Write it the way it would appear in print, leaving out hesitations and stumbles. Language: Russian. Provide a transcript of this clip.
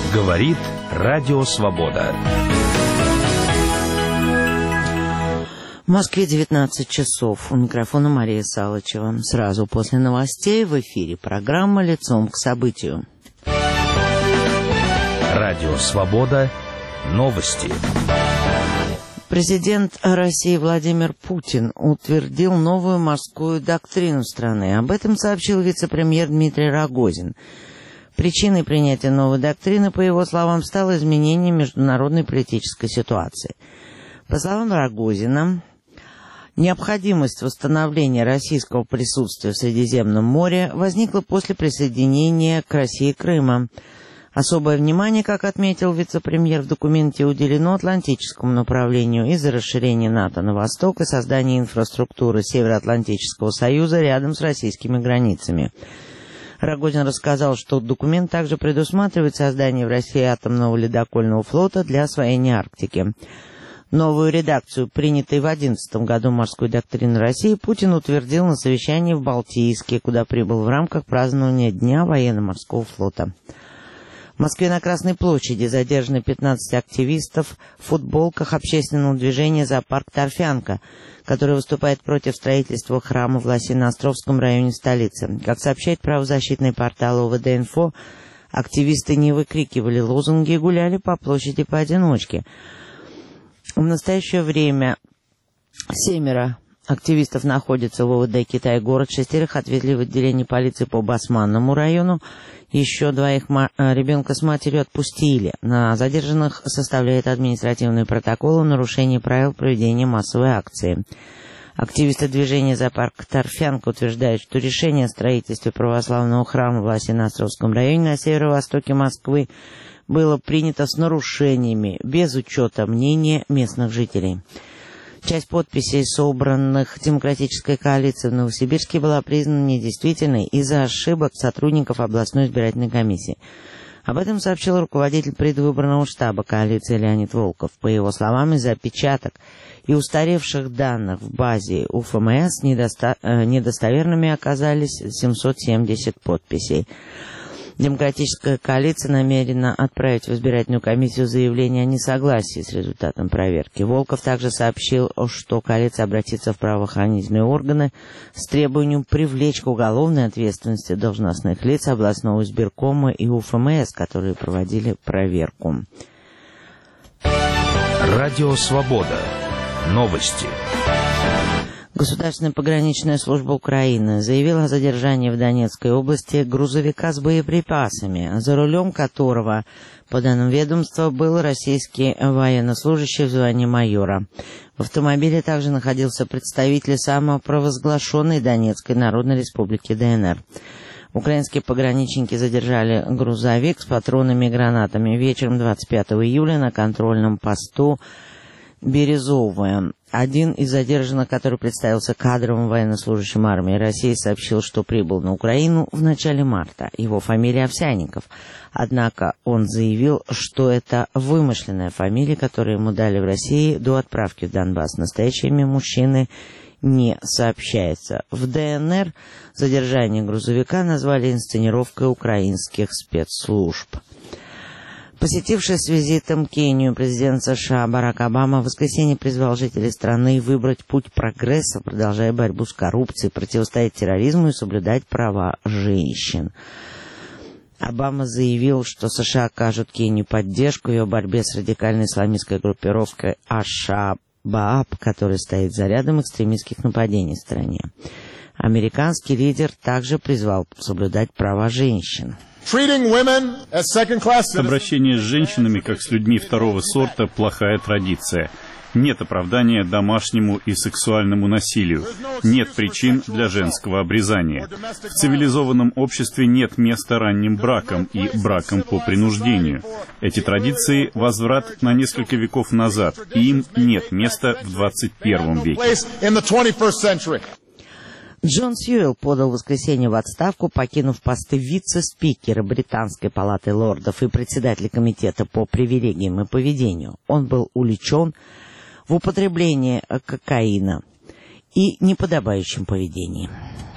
Говорит Радио Свобода. В Москве 19 часов. У микрофона Мария Салычева. Сразу после новостей в эфире программа «Лицом к событию». Радио Свобода. Новости. Президент России Владимир Путин утвердил новую морскую доктрину страны. Об этом сообщил вице-премьер Дмитрий Рогозин. Причиной принятия новой доктрины, по его словам, стало изменение международной политической ситуации. По словам Рогозина, необходимость восстановления российского присутствия в Средиземном море возникла после присоединения к России Крыма. Особое внимание, как отметил вице-премьер, в документе уделено Атлантическому направлению из-за расширения НАТО на восток и создания инфраструктуры Североатлантического союза рядом с российскими границами. Рогозин рассказал, что документ также предусматривает создание в России атомного ледокольного флота для освоения Арктики. Новую редакцию, принятой в 2011 году морской доктрины России, Путин утвердил на совещании в Балтийске, куда прибыл в рамках празднования Дня военно-морского флота. В Москве на Красной площади задержаны 15 активистов в футболках общественного движения «Зоопарк Торфянка», который выступает против строительства храма в Лосино-Островском районе столицы. Как сообщает правозащитный портал ОВД-Инфо, активисты не выкрикивали лозунги и гуляли по площади поодиночке. В настоящее время 7 активистов находятся в ОВД «Китай-город», 6 отвезли в отделение полиции по Басманному району, еще 2 ребенка с матерью отпустили. На задержанных составляет административные протоколы о нарушении правил проведения массовой акции. Активисты движения «Зоопарк Торфянка» утверждают, что решение о строительстве православного храма в Лосино-Островском районе на северо-востоке Москвы было принято с нарушениями, без учета мнения местных жителей. Часть подписей, собранных Демократической коалицией в Новосибирске, была признана недействительной из-за ошибок сотрудников областной избирательной комиссии. Об этом сообщил руководитель предвыборного штаба коалиции Леонид Волков. По его словам, из-за опечаток и устаревших данных в базе УФМС недостоверными оказались 770 подписей. Демократическая коалиция намерена отправить в избирательную комиссию заявление о несогласии с результатом проверки. Волков также сообщил, что коалиция обратится в правоохранительные органы с требованием привлечь к уголовной ответственности должностных лиц областного избиркома и УФМС, которые проводили проверку. Радио Свобода. Новости. Государственная пограничная служба Украины заявила о задержании в Донецкой области грузовика с боеприпасами, за рулем которого, по данным ведомства, был российский военнослужащий в звании майора. В автомобиле также находился представитель самопровозглашенной Донецкой Народной Республики ДНР. Украинские пограничники задержали грузовик с патронами и гранатами вечером 25 июля на контрольном посту Березовое. Один из задержанных, который представился кадровым военнослужащим армии России, сообщил, что прибыл на Украину в начале марта. Его фамилия Овсянников. Однако он заявил, что это вымышленная фамилия, которую ему дали в России до отправки в Донбасс. Настоящее имя мужчины не сообщается. В ДНР задержание грузовика назвали инсценировкой украинских спецслужб. Посетивший с визитом Кению президент США Барак Обама в воскресенье призвал жителей страны выбрать путь прогресса, продолжая борьбу с коррупцией, противостоять терроризму и соблюдать права женщин. Обама заявил, что США окажут Кению поддержку в ее борьбе с радикальной исламистской группировкой Аш-Шабааб, которая стоит за рядом экстремистских нападений в стране. Американский лидер также призвал соблюдать права женщин. Обращение с женщинами, как с людьми второго сорта, плохая традиция. Нет оправдания домашнему и сексуальному насилию. Нет причин для женского обрезания. В цивилизованном обществе нет места ранним бракам и бракам по принуждению. Эти традиции — возврат на несколько веков назад, и им нет места в 21 веке. Джон Сьюэлл подал в воскресенье в отставку, покинув посты вице-спикера Британской палаты лордов и председателя комитета по привилегиям и поведению. Он был уличен в употреблении кокаина и неподобающем поведении.